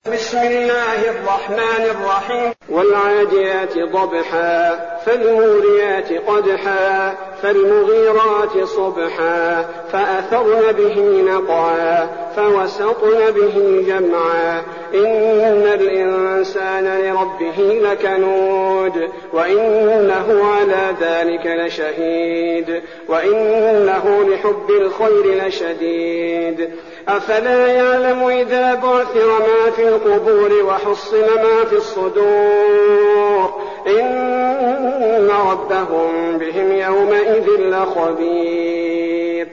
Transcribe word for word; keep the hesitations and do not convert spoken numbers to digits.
بسم الله الرحمن الرحيم والعاديات ضبحا فالموريات قدحا فالمغيرات صبحا فأثرن به نقعا فوسطن به جمعا إن الإنسان لربه لكنود وإنه على ذلك لشهيد وإنه لحب الخير لشديد أفلا يعلم إذا بعثر ما في القبور وحصل ما في الصدور إن ربهم بهم يومئذ لخبير.